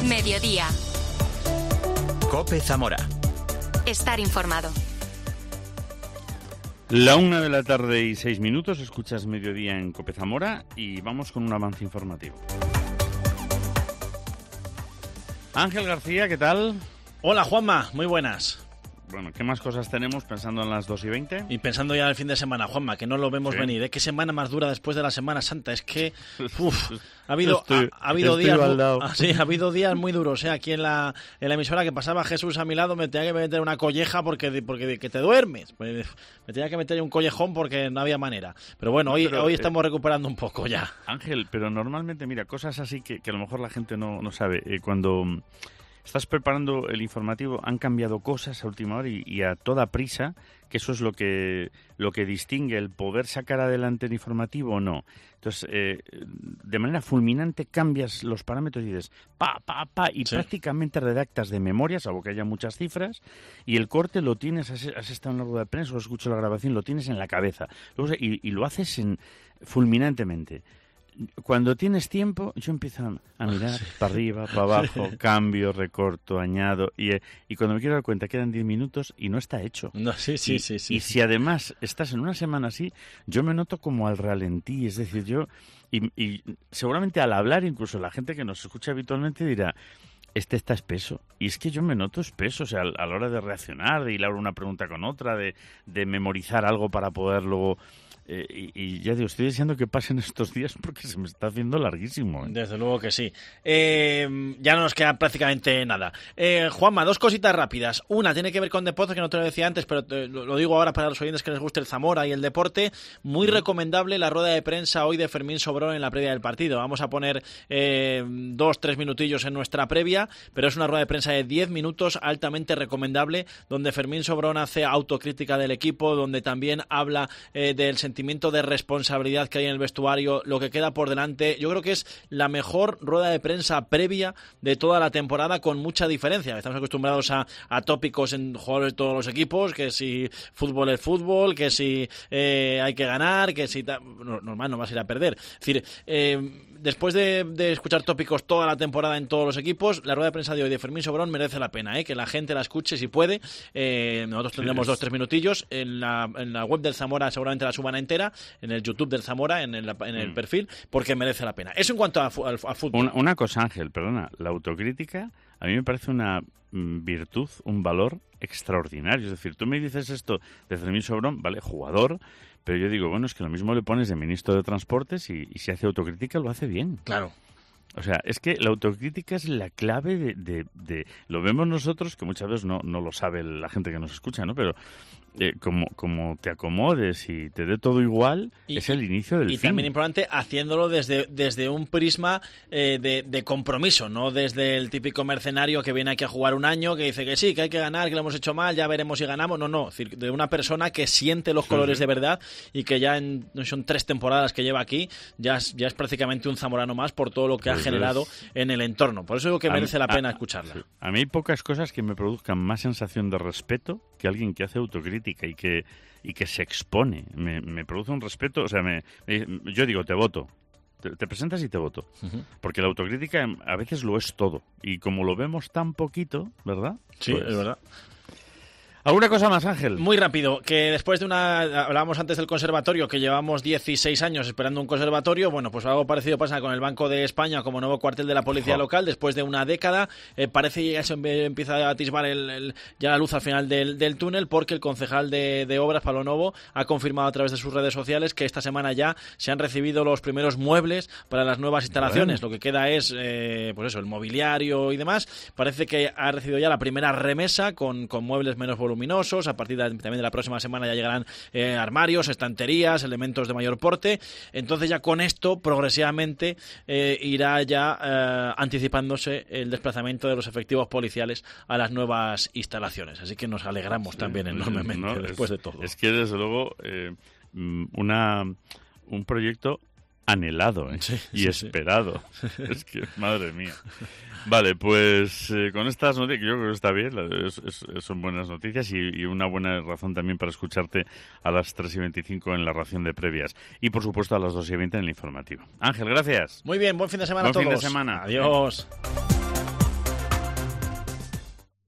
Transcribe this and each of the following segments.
Mediodía. COPE Zamora. Estar informado. 1:06 PM, escuchas Mediodía en COPE Zamora y vamos con un avance informativo. Ángel García, ¿qué tal? Hola Juanma, muy buenas. Bueno, ¿qué más cosas tenemos pensando en las 2:20? Y pensando ya en el fin de semana, Juanma, que no lo vemos venir. ¿Qué semana más dura después de la Semana Santa? Es que ha habido días muy duros. Aquí en la emisora que pasaba Jesús a mi lado me tenía que meter una colleja porque que te duermes. Me tenía que meter un collejón porque no había manera. Pero bueno, hoy estamos recuperando un poco ya. Ángel, pero normalmente, mira, cosas así que a lo mejor la gente no sabe. Cuando estás preparando el informativo, han cambiado cosas a última hora y a toda prisa, que eso es lo que distingue el poder sacar adelante el informativo o no. Entonces, de manera fulminante cambias los parámetros y dices y sí, prácticamente redactas de memoria, salvo que haya muchas cifras, y el corte lo tienes, has estado en la rueda de prensa o has escuchado la grabación, lo tienes en la cabeza. Luego, y lo haces fulminantemente. Cuando tienes tiempo, yo empiezo a mirar para arriba, para abajo, cambio, recorto, añado, y cuando me quiero dar cuenta quedan 10 minutos y no está hecho. No, sí. Y si además estás en una semana así, yo me noto como al ralentí, es decir, y seguramente al hablar, incluso la gente que nos escucha habitualmente dirá, está espeso. Y es que yo me noto espeso, o sea, a la hora de reaccionar, de hilar una pregunta con otra, de memorizar algo para poder luego... Y ya digo, estoy deseando que pasen estos días porque se me está haciendo larguísimo. Desde luego que sí. Ya no nos queda prácticamente nada. Juanma, dos cositas rápidas. Una tiene que ver con deporte, que no te lo decía antes, pero lo digo ahora para los oyentes que les guste el Zamora y el deporte. Muy recomendable la rueda de prensa hoy de Fermín Sobrón en la previa del partido. Vamos a poner 2-3 minutillos en nuestra previa, pero es una rueda de prensa de 10 minutos altamente recomendable, donde Fermín Sobrón hace autocrítica del equipo, donde también habla del sentimiento de responsabilidad que hay en el vestuario, lo que queda por delante. Yo creo que es la mejor rueda de prensa previa de toda la temporada, con mucha diferencia. Estamos acostumbrados a tópicos en jugadores de todos los equipos, que si fútbol es fútbol, que si hay que ganar, que si... normal, no vas a ir a perder. Es decir, después de escuchar tópicos toda la temporada en todos los equipos, la rueda de prensa de hoy de Fermín Sobrón merece la pena, que la gente la escuche si puede. Nosotros tendremos 2-3 minutillos en la web del Zamora, seguramente la suban entera, en el YouTube del Zamora, en el perfil, porque merece la pena. Eso en cuanto a fútbol. Una cosa, Ángel, perdona, la autocrítica a mí me parece una virtud, un valor extraordinario. Es decir, tú me dices esto de Fermín Sobrón, vale, jugador, pero yo digo, bueno, es que lo mismo le pones de ministro de Transportes y si hace autocrítica lo hace bien. Claro. O sea, es que la autocrítica es la clave de lo vemos nosotros, que muchas veces no lo sabe la gente que nos escucha, ¿no? Pero como te acomodes y te dé todo igual, es el inicio del fin. Y también importante, haciéndolo desde un prisma de compromiso, no desde el típico mercenario que viene aquí a jugar un año, que dice que sí, que hay que ganar, que lo hemos hecho mal, ya veremos si ganamos. No, es decir, de una persona que siente los colores de verdad y que ya son 3 temporadas que lleva aquí, ya es prácticamente un zamorano más por todo lo que ha generado en el entorno. Por eso digo que merece la pena escucharla. Sí. A mí hay pocas cosas que me produzcan más sensación de respeto que alguien que hace autocrítica y que se expone. Me produce un respeto. O sea, yo digo, te voto. Te presentas y te voto. Uh-huh. Porque la autocrítica a veces lo es todo. Y como lo vemos tan poquito, ¿verdad? Sí, pues, es verdad. ¿Alguna cosa más, Ángel? Muy rápido, que después de hablábamos antes del conservatorio, que llevamos 16 años esperando un conservatorio. Bueno, pues algo parecido pasa con el Banco de España como nuevo cuartel de la policía local. Después de una década, parece que ya se empieza a atisbar ya la luz al final del túnel, porque el concejal de Obras, Pablo Novo, ha confirmado a través de sus redes sociales que esta semana ya se han recibido los primeros muebles para las nuevas instalaciones. Bueno. Lo que queda es, pues eso, el mobiliario y demás. Parece que ha recibido ya la primera remesa con muebles menos voluminosos. A partir también de la próxima semana ya llegarán armarios, estanterías, elementos de mayor porte. Entonces ya con esto progresivamente irá ya anticipándose el desplazamiento de los efectivos policiales a las nuevas instalaciones. Así que nos alegramos también enormemente después de todo. Es que desde luego un proyecto anhelado y esperado. Es que, madre mía. Vale, pues con estas noticias, yo creo que está bien, son buenas noticias y una buena razón también para escucharte a las 3:25 en la ración de previas y por supuesto a las 2:20 en el informativo. Ángel, gracias. Muy bien, buen fin de semana a todos. Buen fin de semana. Adiós.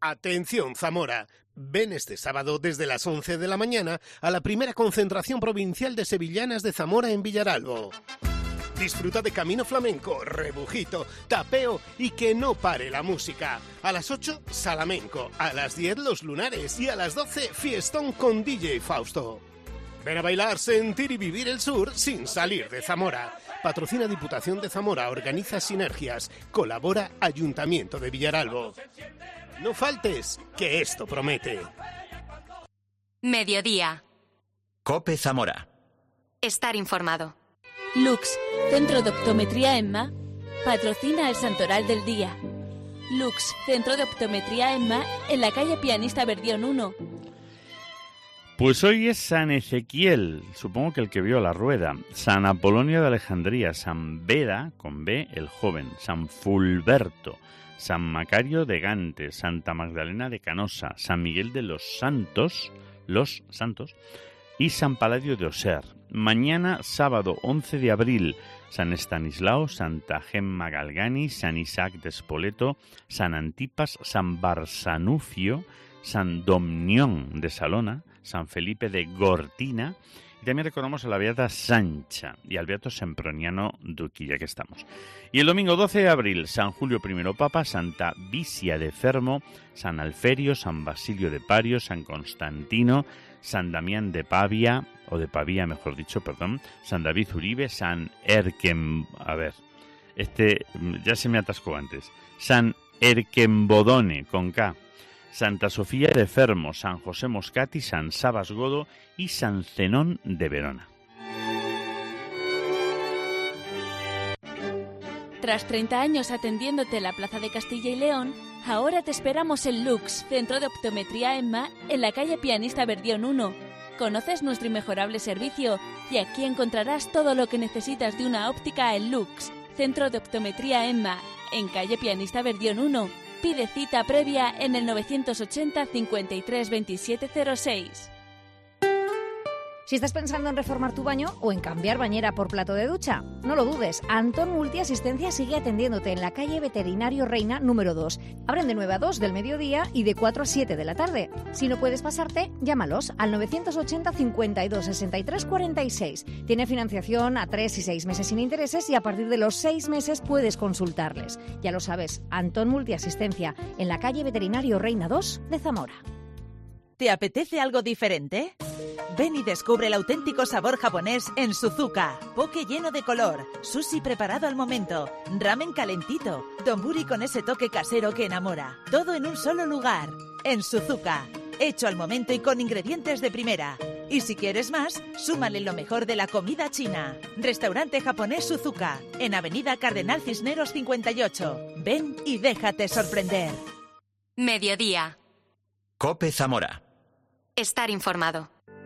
Atención Zamora, ven este sábado desde las 11 de la mañana a la primera concentración provincial de sevillanas de Zamora en Villaralbo. Disfruta de camino flamenco, rebujito, tapeo y que no pare la música. A las 8, Salamenco, a las 10, Los Lunares y a las 12, fiestón con DJ Fausto. Ven a bailar, sentir y vivir el sur sin salir de Zamora. Patrocina Diputación de Zamora, organiza Sinergias, colabora Ayuntamiento de Villaralbo. No faltes, que esto promete. Mediodía. COPE Zamora. Estar informado. Lux, Centro de Optometría EMMA, patrocina el Santoral del Día. Lux, Centro de Optometría EMMA, en la calle Pianista Verdión 1. Pues hoy es San Ezequiel, supongo que el que vio la rueda, San Apolonio de Alejandría, San Beda, con B, el joven, San Fulberto, San Macario de Gante, Santa Magdalena de Canosa, San Miguel de los Santos, y San Paladio de Oser. Mañana, sábado 11 de abril, San Estanislao, Santa Gemma Galgani, San Isaac de Spoleto, San Antipas, San Barsanufio, San Domnión de Salona, San Felipe de Gortina, y también recordamos a la Beata Sancha y al Beato Semproniano Duqui, ya que estamos. Y el domingo 12 de abril, San Julio I Papa, Santa Visia de Fermo, San Alferio, San Basilio de Pario, San Constantino, San Damián de Pavia, o de Pavía mejor dicho, perdón, San David Uribe, San ya se me atascó antes, San Erquembodone, con K, Santa Sofía de Fermo, San José Moscati, San Sabas Godo y San Zenón de Verona. Tras 30 años atendiéndote en la Plaza de Castilla y León, ahora te esperamos en Lux, Centro de Optometría EMMA, en la calle Pianista Verdión 1. Conoces nuestro inmejorable servicio y aquí encontrarás todo lo que necesitas de una óptica en Lux, Centro de Optometría EMMA, en calle Pianista Verdión 1. Pide cita previa en el 980 53 27 06. Si estás pensando en reformar tu baño o en cambiar bañera por plato de ducha, no lo dudes. Antón Multiasistencia sigue atendiéndote en la calle Veterinario Reina número 2. Abren de 9 a 2 del mediodía y de 4 a 7 de la tarde. Si no puedes pasarte, llámalos al 980 52 63 46. Tiene financiación a 3 y 6 meses sin intereses y a partir de los 6 meses puedes consultarles. Ya lo sabes, Antón Multiasistencia en la calle Veterinario Reina 2 de Zamora. ¿Te apetece algo diferente? Ven y descubre el auténtico sabor japonés en Suzuka. Poke lleno de color, sushi preparado al momento, ramen calentito, donburi con ese toque casero que enamora. Todo en un solo lugar. En Suzuka. Hecho al momento y con ingredientes de primera. Y si quieres más, súmale lo mejor de la comida china. Restaurante japonés Suzuka, en Avenida Cardenal Cisneros 58. Ven y déjate sorprender. Mediodía. COPE Zamora. Estar informado.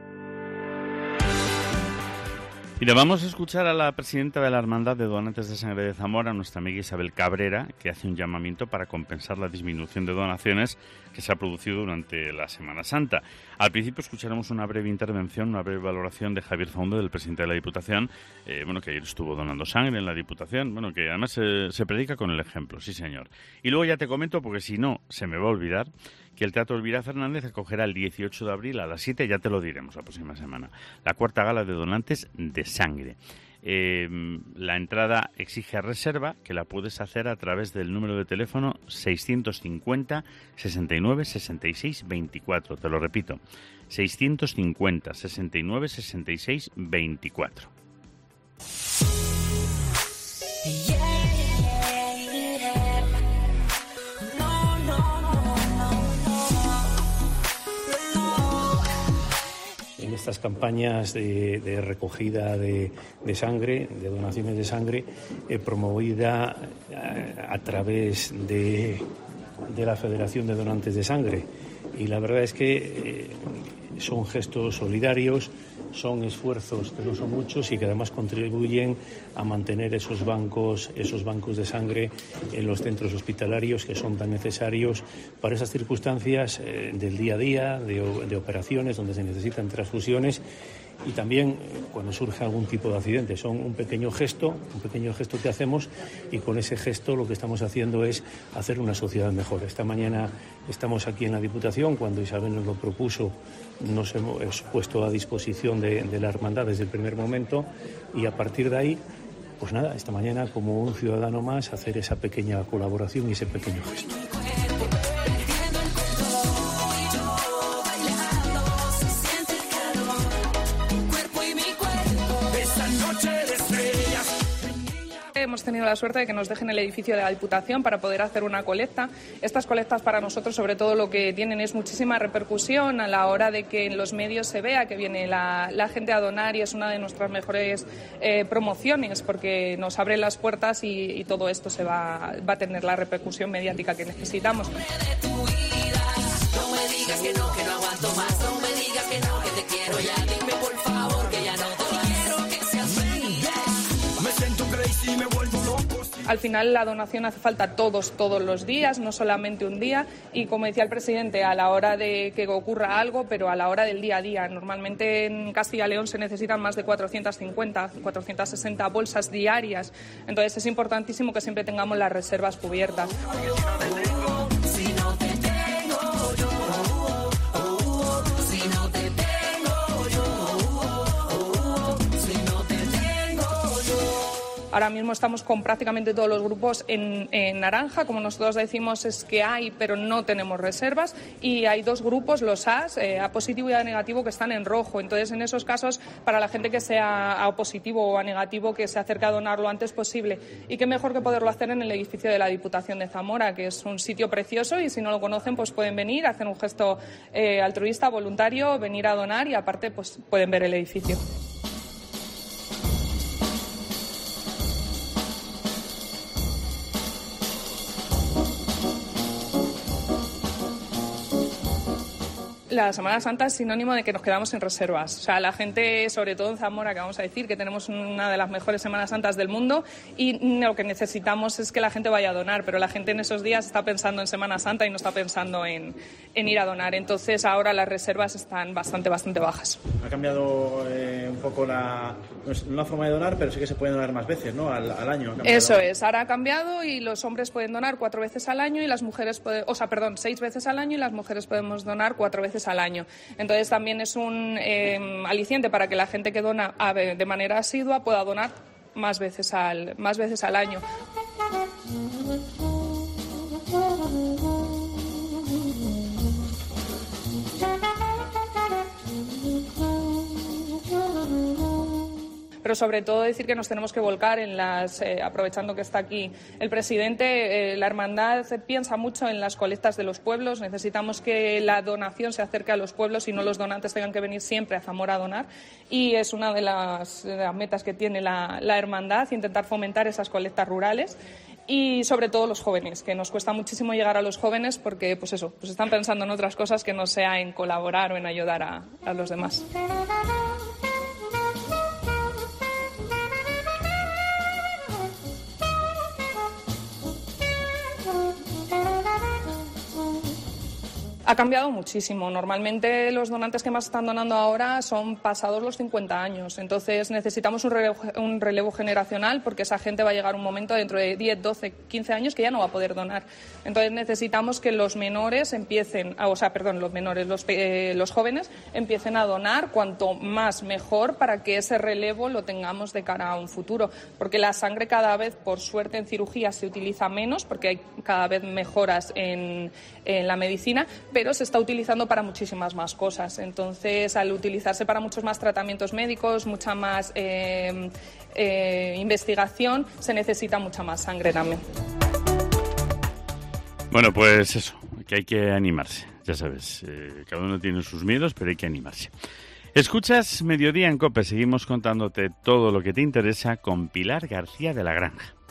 Mira, vamos a escuchar a la presidenta de la Hermandad de Donantes de Sangre de Zamora, nuestra amiga Isabel Cabrera, que hace un llamamiento para compensar la disminución de donaciones que se ha producido durante la Semana Santa. Al principio escucharemos una breve intervención, una breve valoración de Javier Faundo, del presidente de la Diputación, que ayer estuvo donando sangre en la Diputación, que además se predica con el ejemplo, sí señor. Y luego ya te comento, porque si no se me va a olvidar, que el Teatro Elvira Fernández acogerá el 18 de abril a las 7, ya te lo diremos la próxima semana, la cuarta gala de donantes de sangre. La entrada exige reserva, que la puedes hacer a través del número de teléfono 650 69 66 24. Te lo repito, 650 69 66 24. Estas campañas de recogida de sangre, de donaciones de sangre, promovida a través de la Federación de Donantes de Sangre. Y la verdad es que son gestos solidarios, son esfuerzos que no son muchos y que además contribuyen a mantener esos bancos de sangre en los centros hospitalarios que son tan necesarios para esas circunstancias del día a día, de operaciones donde se necesitan transfusiones y también cuando surge algún tipo de accidente. Son un pequeño gesto que hacemos, y con ese gesto lo que estamos haciendo es hacer una sociedad mejor. Esta mañana estamos aquí en la Diputación, cuando Isabel nos lo propuso, nos hemos puesto a disposición de la hermandad desde el primer momento, y a partir de ahí, pues nada, esta mañana como un ciudadano más hacer esa pequeña colaboración y ese pequeño gesto. Hemos tenido la suerte de que nos dejen el edificio de la Diputación para poder hacer una colecta. Estas colectas para nosotros, sobre todo, lo que tienen es muchísima repercusión a la hora de que en los medios se vea que viene la gente a donar, y es una de nuestras mejores promociones, porque nos abre las puertas y todo esto se va a tener la repercusión mediática que necesitamos. No me digas que no aguanto más, no me digas que no, que te quiero ya, dime por favor que ya no te quiero que seas feliz. Me siento crazy, me vuelvo loco. Al final la donación hace falta todos los días, no solamente un día, y como decía el presidente, a la hora de que ocurra algo, pero a la hora del día a día. Normalmente en Castilla y León se necesitan más de 450, 460 bolsas diarias, entonces es importantísimo que siempre tengamos las reservas cubiertas. Ahora mismo estamos con prácticamente todos los grupos en naranja, como nosotros decimos, es que hay, pero no tenemos reservas, y hay dos grupos, los A positivo y A negativo, que están en rojo. Entonces, en esos casos, para la gente que sea A positivo o A negativo, que se acerque a donar lo antes posible. Y qué mejor que poderlo hacer en el edificio de la Diputación de Zamora, que es un sitio precioso, y si no lo conocen, pues pueden venir, hacer un gesto altruista, voluntario, venir a donar, y aparte pues pueden ver el edificio. La Semana Santa es sinónimo de que nos quedamos sin reservas. O sea, la gente, sobre todo en Zamora, que vamos a decir que tenemos una de las mejores Semanas Santas del mundo, y lo que necesitamos es que la gente vaya a donar, pero la gente en esos días está pensando en Semana Santa y no está pensando en ir a donar. Entonces ahora las reservas están bastante bajas. Ha cambiado un poco la forma de donar, pero sí que se puede donar más veces, ¿no? Al año. Eso es, ahora ha cambiado, y los hombres pueden donar 4 veces al año y las mujeres 6 veces al año, y las mujeres podemos donar 4 veces al año. Entonces también es un aliciente para que la gente que dona de manera asidua pueda donar más veces al año. Pero sobre todo decir que nos tenemos que volcar en aprovechando que está aquí el presidente, la hermandad piensa mucho en las colectas de los pueblos. Necesitamos que la donación se acerque a los pueblos y no los donantes tengan que venir siempre a Zamora a donar, y es una de las metas que tiene la hermandad, intentar fomentar esas colectas rurales. Y sobre todo los jóvenes, que nos cuesta muchísimo llegar a los jóvenes porque pues están pensando en otras cosas que no sea en colaborar o en ayudar a los demás. Ha cambiado muchísimo. Normalmente los donantes que más están donando ahora son pasados los 50 años. Entonces necesitamos un relevo generacional, porque esa gente va a llegar un momento dentro de 10, 12, 15 años que ya no va a poder donar. Entonces necesitamos que los jóvenes empiecen a donar cuanto más mejor, para que ese relevo lo tengamos de cara a un futuro. Porque la sangre cada vez, por suerte, en cirugía se utiliza menos, porque hay cada vez mejoras en la medicina, pero se está utilizando para muchísimas más cosas. Entonces, al utilizarse para muchos más tratamientos médicos, mucha más investigación, se necesita mucha más sangre también. Bueno, pues eso, que hay que animarse, ya sabes, cada uno tiene sus miedos, pero hay que animarse. Escuchas Mediodía en COPE, seguimos contándote todo lo que te interesa con Pilar García de la Granja.